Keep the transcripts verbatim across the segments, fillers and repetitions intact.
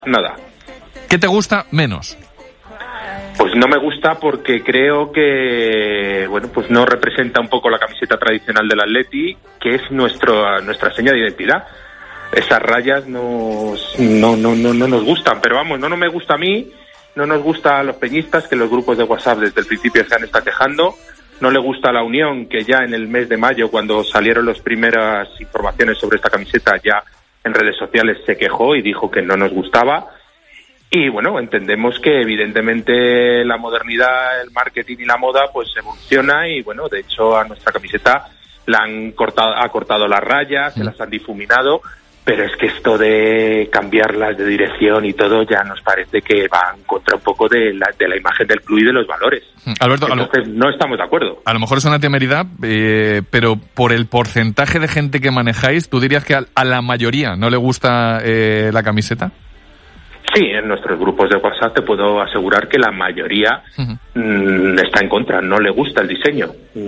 nada. ¿Qué te gusta menos? Pues no me gusta porque creo que, bueno, pues no representa un poco la camiseta tradicional del Atleti, que es nuestro, nuestra seña de identidad. Esas rayas nos, no, no, no, no nos gustan, pero vamos, no, no me gusta a mí, no nos gusta a los peñistas, que los grupos de WhatsApp desde el principio se han estado quejando, no le gusta a la Unión, que ya en el mes de mayo, cuando salieron las primeras informaciones sobre esta camiseta, ya en redes sociales se quejó y dijo que no nos gustaba. Y bueno, entendemos que evidentemente la modernidad, el marketing y la moda pues evoluciona y bueno, de hecho a nuestra camiseta la han cortado, ha cortado las rayas, se las han difuminado, pero es que esto de cambiarlas de dirección y todo ya nos parece que va en contra un poco de la, de la imagen del club y de los valores. Alberto, entonces lo, no estamos de acuerdo. A lo mejor es una temeridad, eh, pero por el porcentaje de gente que manejáis, ¿tú dirías que a, a la mayoría no le gusta eh, la camiseta? Sí, en nuestros grupos de WhatsApp te puedo asegurar que la mayoría uh-huh. mmm, está en contra, no le gusta el diseño.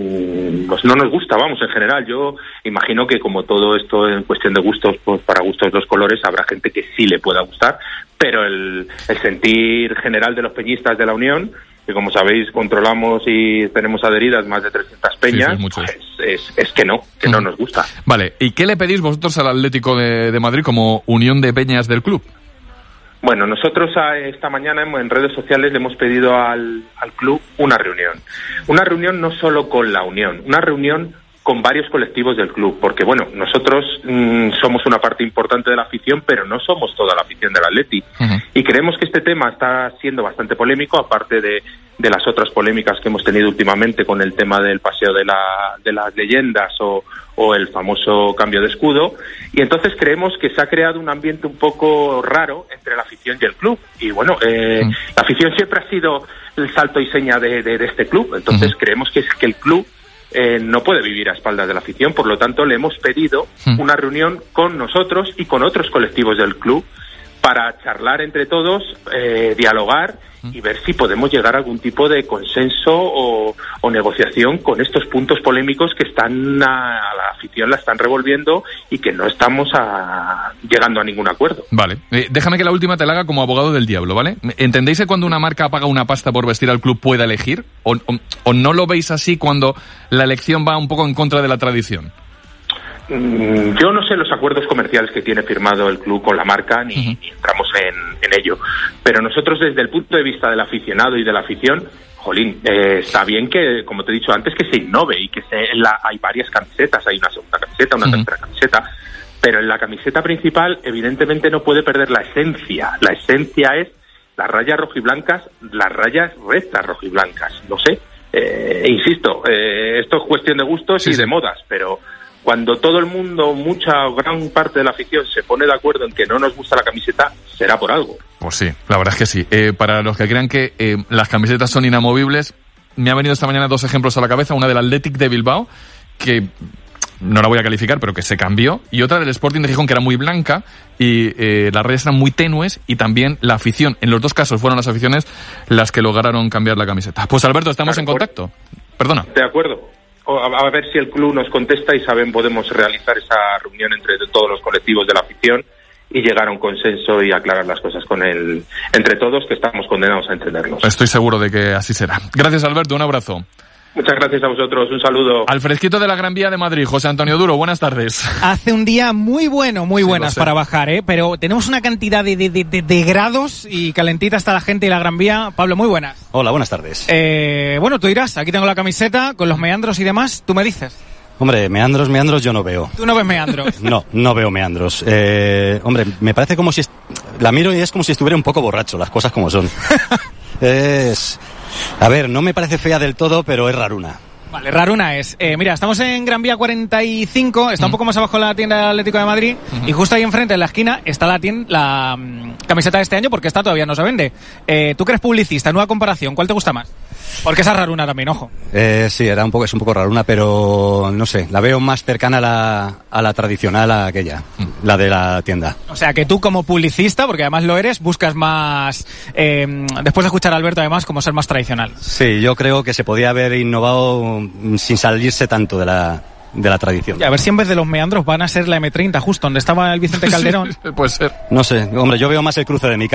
Mm, pues no nos gusta, vamos, en general. Yo imagino que como todo esto en cuestión de gustos, pues para gustos los colores, habrá gente que sí le pueda gustar, pero el, el sentir general de los peñistas de la Unión, que como sabéis controlamos y tenemos adheridas más de trescientas peñas, sí, sí, es, pues es, es que no, que uh-huh. no nos gusta. Vale, ¿y qué le pedís vosotros al Atlético de, de Madrid como unión de peñas del club? Bueno, nosotros a esta mañana en redes sociales le hemos pedido al, al club una reunión. Una reunión no solo con la Unión, una reunión con varios colectivos del club, porque bueno, nosotros mmm, somos una parte importante de la afición, pero no somos toda la afición del Atleti. Uh-huh. Y creemos que este tema está siendo bastante polémico, aparte de, de las otras polémicas que hemos tenido últimamente con el tema del paseo de, la, de las leyendas o, o el famoso cambio de escudo. Y entonces creemos que se ha creado un ambiente un poco raro entre la afición y el club. Y bueno, eh, uh-huh. la afición siempre ha sido el salto y seña de, de, de este club. Entonces uh-huh. creemos que es que el club Eh, no puede vivir a espaldas de la afición, por lo tanto le hemos pedido mm. una reunión con nosotros y con otros colectivos del club para charlar entre todos, eh, dialogar y ver si podemos llegar a algún tipo de consenso o, o negociación con estos puntos polémicos que están a, a la afición la están revolviendo y que no estamos a, llegando a ningún acuerdo. Vale, eh, déjame que la última te la haga como abogado del diablo, ¿vale? ¿Entendéis que cuando una marca paga una pasta por vestir al club pueda elegir? ¿O, o, o no lo veis así cuando la elección va un poco en contra de la tradición? Yo no sé los acuerdos comerciales que tiene firmado el club con la marca ni, uh-huh. ni entramos en, en ello, pero nosotros desde el punto de vista del aficionado y de la afición, jolín, eh, está bien que, como te he dicho antes, que se innove y que se, la, hay varias camisetas, hay una segunda camiseta, una uh-huh. tercera camiseta, pero en la camiseta principal evidentemente no puede perder la esencia. La esencia es las rayas rojiblancas, las rayas rectas rojiblancas, no sé, eh, insisto, eh, esto es cuestión de gustos sí, y sí. de modas, pero cuando todo el mundo, mucha o gran parte de la afición se pone de acuerdo en que no nos gusta la camiseta, será por algo. Pues sí, la verdad es que sí. Eh, para los que crean que eh, las camisetas son inamovibles, me ha venido esta mañana dos ejemplos a la cabeza. Una del Athletic de Bilbao, que no la voy a calificar, pero que se cambió, y otra del Sporting de Gijón, que era muy blanca, y eh, las rayas eran muy tenues, y también la afición, en los dos casos fueron las aficiones las que lograron cambiar la camiseta. Pues Alberto, estamos en contacto. Perdona. De acuerdo. A ver si el club nos contesta y saben podemos realizar esa reunión entre todos los colectivos de la afición y llegar a un consenso y aclarar las cosas con el entre todos, que estamos condenados a entendernos. Estoy seguro de que así será. Gracias, Alberto, un abrazo. Muchas gracias a vosotros, un saludo. Al fresquito de la Gran Vía de Madrid, José Antonio Duro, buenas tardes. Hace un día muy bueno, muy sí, buenas para bajar, ¿eh? Pero tenemos una cantidad de, de, de, de grados y calentita está la gente de la Gran Vía. Pablo, muy buenas. Hola, buenas tardes. Eh, bueno, tú dirás, aquí tengo la camiseta con los meandros y demás, tú me dices. Hombre, meandros, meandros yo no veo. ¿Tú no ves meandros? No, no veo meandros. Eh, hombre, me parece como si... Est- la miro y es como si estuviera un poco borracho, las cosas como son. es... A ver, no me parece fea del todo, pero es raruna. Vale, raruna es. Eh, mira, estamos en Gran Vía cuarenta y cinco, está uh-huh. un poco más abajo la tienda del Atlético de Madrid, uh-huh. y justo ahí enfrente, en la esquina, está la tienda, la um, camiseta de este año, porque esta todavía no se vende. Eh, tú que eres publicista, nueva comparación, ¿cuál te gusta más? Porque esa es raruna también, ojo. Eh, sí, era un poco, es un poco raruna, pero no sé, la veo más cercana a la, a la tradicional, a aquella, uh-huh. la de la tienda. O sea, que tú como publicista, porque además lo eres, buscas más, eh, después de escuchar a Alberto además, como ser más tradicional. Sí, yo creo que se podía haber innovado sin salirse tanto de la de la tradición. Y a ver si en vez de los meandros van a ser la eme treinta, justo donde estaba el Vicente Calderón. Sí, puede ser. No sé, hombre, yo veo más el cruce de mi